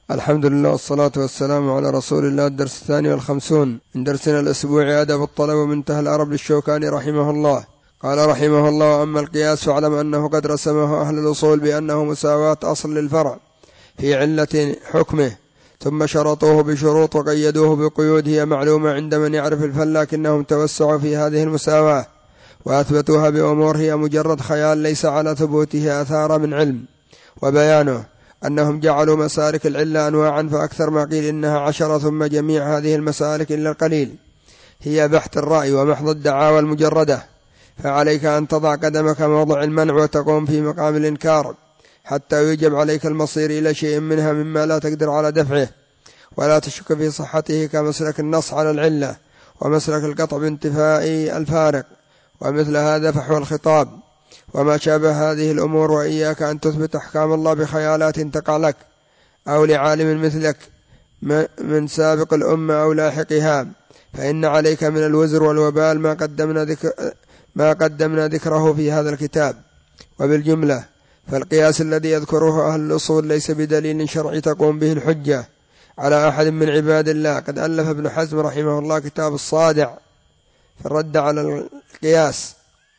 الحمد لله والصلاة والسلام على رسول الله. الدرس 52 من درسنا الأسبوعي أدب الطلب ومنتهى العرب للشوكاني رحمه الله. قال رحمه الله: أما القياس فاعلم أنه قد رسمه أهل الأصول بأنه مساواة أصل للفرع في علة حكمه، ثم شرطوه بشروط وقيدوه بقيود هي معلومة عند من يعرف الفن، لكنهم توسعوا في هذه المساواة وأثبتوها بأمور هي مجرد خيال ليس على ثبوته آثار من علم. وبيانه أنهم جعلوا مسالك العلة أنواعا، فأكثر ما قيل إنها 10، ثم جميع هذه المسالك إلا القليل هي بحث الرأي ومحض الدعاوى المجردة، فعليك أن تضع قدمك موضع المنع وتقوم في مقام الإنكار حتى يجب عليك المصير إلى شيء منها مما لا تقدر على دفعه ولا تشك في صحته، كمسلك النص على العلة ومسلك القطع بانتفاء الفارق، ومثل هذا فحوى الخطاب وما شابه هذه الأمور. وإياك أن تثبت أحكام الله بخيالات تقع لك أو لعالم مثلك من سابق الأمة أو لاحقها، فإن عليك من الوزر والوبال ما قدمنا ذكره في هذا الكتاب. وبالجملة فالقياس الذي يذكره أهل الأصول ليس بدليل شرعي تقوم به الحجة على أحد من عباد الله. قد ألف ابن حزم رحمه الله كتاب الصادع في الرد على القياس،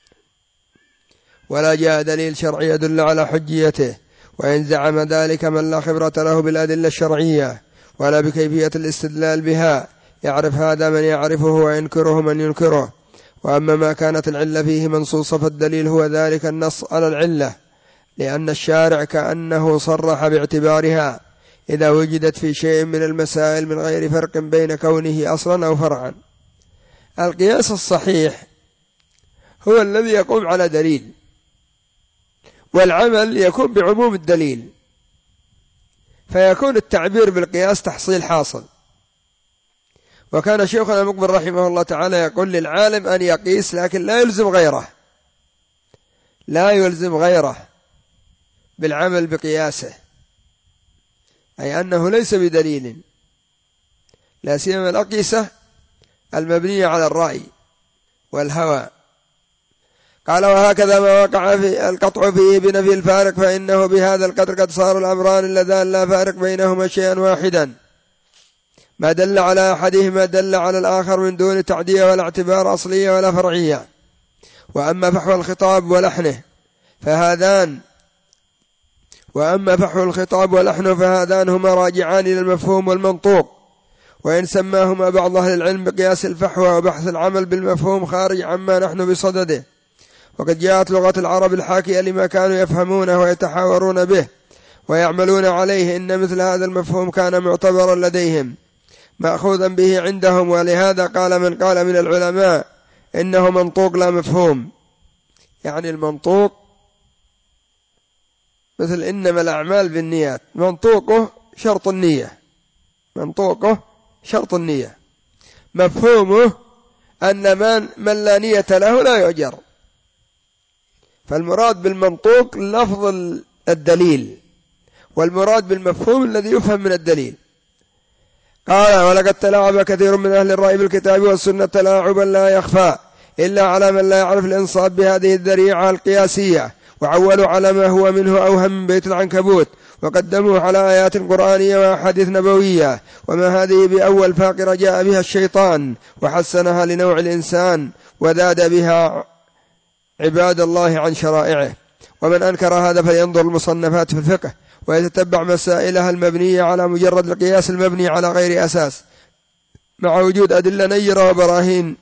ولا جاء دليل شرعي يدل على حجيته، وإن زعم ذلك من لا خبرة له بالأدلة الشرعية ولا بكيفية الاستدلال بها. يعرف هذا من يعرفه وينكره من ينكره. وأما ما كانت العلة فيه منصوصة فالدليل هو ذلك النص على العلة، لأن الشارع كأنه صرح باعتبارها إذا وجدت في شيء من المسائل من غير فرق بين كونه أصلا أو فرعا. القياس الصحيح هو الذي يقوم على دليل، والعمل يكون بعموم الدليل، فيكون التعبير بالقياس تحصيل حاصل. وكان شيخنا مقبل رحمه الله تعالى يقول للعالم أن يقيس لكن لا يلزم غيره بالعمل بقياسه، أي أنه ليس بدليل، لا سيما الأقيسة المبنية على الرأي والهوى. قال: وهكذا ما وقع في القطع فيه بنفي الفارق، فإنه بهذا القدر قد صار الأمران اللذان لا فارق بينهما شيئا واحدا، ما دل على أحدهما دل على الآخر من دون تعدية ولا اعتبار أصلية ولا فرعية. وأما فحوى الخطاب ولحنه فهذان هما راجعان إلى المفهوم والمنطوق، وإن سماهما بعض أهل العلم بقياس الفحوى وبحث العمل بالمفهوم خارج عما نحن بصدده. وقد جاءت لغة العرب الحاكية لما كانوا يفهمونه ويتحاورون به ويعملون عليه، إن مثل هذا المفهوم كان معتبرا لديهم مأخوذا به عندهم. ولهذا قال من قال من العلماء إنه منطوق لا مفهوم، يعني المنطوق مثل إنما الأعمال بالنيات، منطوقه شرط النية، مفهومه أن من لا نية له لا يؤجر. فالمراد بالمنطوق لفظ الدليل، والمراد بالمفهوم الذي يفهم من الدليل. قال: ولقد تلاعب كثير من أهل الرأي بالكتاب والسنة تلاعبا لا يخفى إلا على من لا يعرف الإنصاف بهذه الذريعة القياسية، وعولوا على ما هو منه أوهم من بيت العنكبوت، وقدموا على آيات قرآنية وأحاديث نبوية، وما هذه بأول فاقرة جاء بها الشيطان وحسنها لنوع الإنسان وذاد بها عباد الله عن شرائعه. ومن أنكر هذا فلينظر المصنفات في الفقه ويتتبع مسائلها المبنية على مجرد القياس المبني على غير أساس، مع وجود أدلة نيرة وبراهين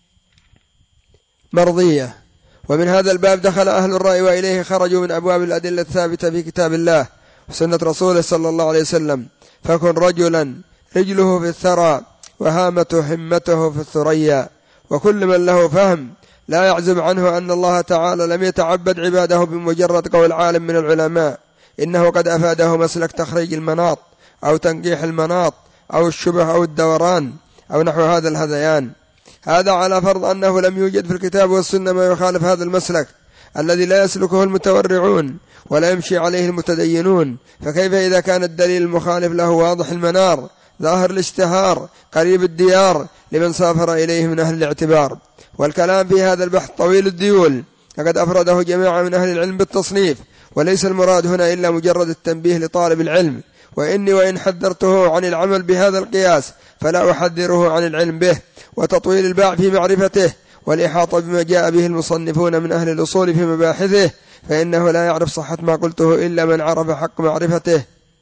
مرضية. ومن هذا الباب دخل أهل الرأي وإليه خرجوا من أبواب الأدلة الثابتة في كتاب الله وسنة رسوله صلى الله عليه وسلم. فكن رجلا رجله في الثرى وهامة همته في الثريا. وكل من له فهم لا يعزب عنه أن الله تعالى لم يتعبد عباده بمجرد قول عالم من العلماء إنه قد أفاده مسلك تخريج المناط أو تنقيح المناط أو الشبه أو الدوران أو نحو هذا الهذيان. هذا على فرض أنه لم يوجد في الكتاب والسنة ما يخالف هذا المسلك الذي لا يسلكه المتورعون ولا يمشي عليه المتدينون. فكيف إذا كان الدليل المخالف له واضح المنار ظاهر الاشتهار قريب الديار لمن سافر إليه من أهل الاعتبار؟ والكلام في هذا البحث طويل الديول، لقد أفرده جماعة من أهل العلم بالتصنيف، وليس المراد هنا إلا مجرد التنبيه لطالب العلم وإني وإن حذرته عن العمل بهذا القياس فلا أحذره عن العلم به وتطويل الباع في معرفته والإحاطة بما جاء به المصنفون من أهل الأصول في مباحثه، فإنه لا يعرف صحة ما قلته إلا من عرف حق معرفته.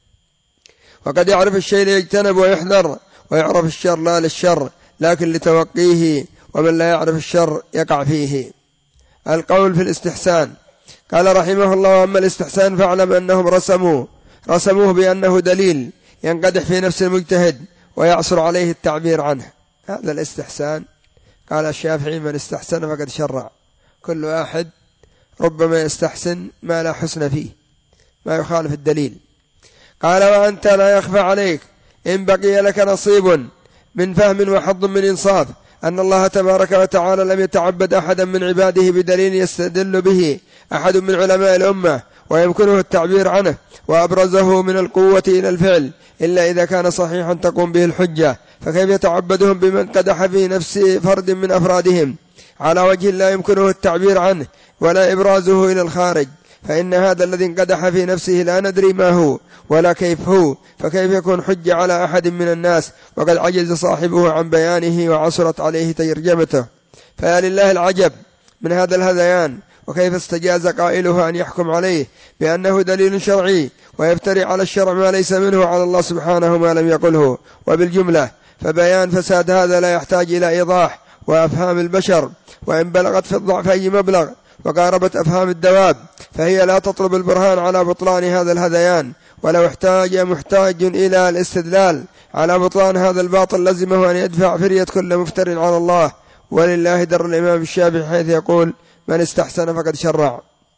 وقد يعرف الشيء ليجتنب ويحذر، ويعرف الشر لا للشر لكن لتوقيه، ومن لا يعرف الشر يقع فيه. القول في الاستحسان. قال رحمه الله: أما الاستحسان فاعلم أنهم رسموه بأنه دليل ينقدح في نفس المجتهد ويعصر عليه التعبير عنه. هذا الاستحسان قال الشافعي: من استحسن فقد شرع. كل واحد ربما يستحسن ما لا حسن فيه، ما يخالف الدليل. قال: وأنت لا يخفى عليك إن بقي لك نصيب من فهم وحظ من إنصاف أن الله تبارك وتعالى لم يتعبد أحدا من عباده بدليل يستدل به أحد من علماء الأمة ويمكنه التعبير عنه وأبرزه من القوة إلى الفعل إلا إذا كان صحيحا تقوم به الحجة، فكيف يتعبدهم بمن قدح في نفس فرد من أفرادهم على وجه لا يمكنه التعبير عنه ولا إبرازه إلى الخارج؟ فإن هذا الذي انقدح في نفسه لا ندري ما هو ولا كيف هو، فكيف يكون حجة على أحد من الناس وقد عجز صاحبه عن بيانه وعسرت عليه ترجمته؟ فيا لله العجب من هذا الهذيان، وكيف استجاز قائله أن يحكم عليه بأنه دليل شرعي ويفتري على الشرع ما ليس منه على الله سبحانه ما لم يقله. وبالجملة فبيان فساد هذا لا يحتاج إلى إيضاح وأفهام البشر، وإن بلغت في الضعف أي مبلغ وقاربت أفهام الدواب فهي لا تطلب البرهان على بطلان هذا الهذيان. ولو احتاج محتاج إلى الاستدلال على بطلان هذا الباطل لزمه أن يدفع فرية كل مفتر على الله. ولله در الإمام الشافعي حيث يقول: من استحسن فقد شرع.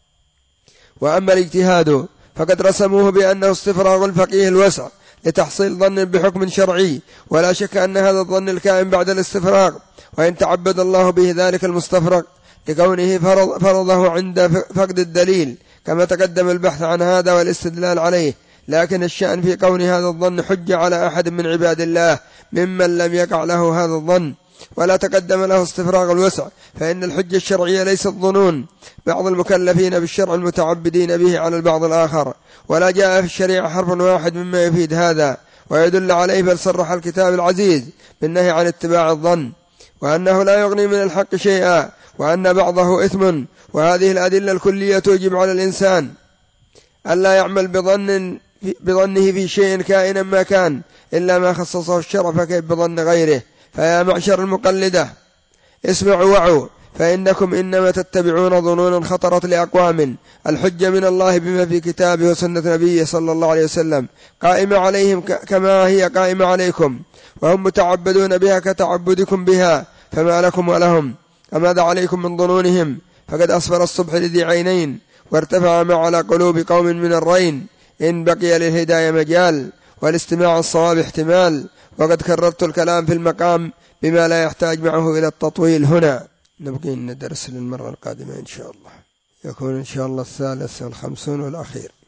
وأما الاجتهاد فقد رسموه بأنه استفراغ الفقيه الوسع لتحصيل ظن بحكم شرعي، ولا شك أن هذا الظن الكائن بعد الاستفراغ، وإن تعبد الله به ذلك المستفرغ لكونه فرضه عند فقد الدليل كما تقدم البحث عن هذا والاستدلال عليه. لكن الشأن في كون هذا الظن حجة على أحد من عباد الله ممن لم يقع له هذا الظن ولا تقدم له استفراغ الوسع، فإن الحجة الشرعية ليست ظنون بعض المكلفين بالشرع المتعبدين به على البعض الآخر، ولا جاء في الشريعة حرف واحد مما يفيد هذا ويدل عليه، بل صرح الكتاب العزيز بالنهي عن اتباع الظن، وأنه لا يغني من الحق شيئا، وأن بعضه إثم. وهذه الأدلة الكلية توجب على الإنسان ألا يعمل بظنه في شيء كائنا ما كان إلا ما خصصه الشرع، فكيف بظن غيره؟ فيا معشر المقلدة اسمعوا وعوا، فإنكم إنما تتبعون ظنونا خطرت لأقوام الحجة من الله بما في كتابه وسنة نبيه صلى الله عليه وسلم قائمة عليهم كما هي قائمة عليكم، وهم متعبدون بها كتعبدكم بها، فما لكم ولهم؟ فماذا عليكم من ظنونهم؟ فقد أصفر الصبح لذي عينين وارتفع ما على قلوب قوم من الرين، إن بقي للهداية مجال والاستماع الصواب احتمال. وقد كررت الكلام في المقام بما لا يحتاج معه إلى التطويل هنا. نبقي ندرس للمرة القادمة إن شاء الله، يكون إن شاء الله 53 والأخير.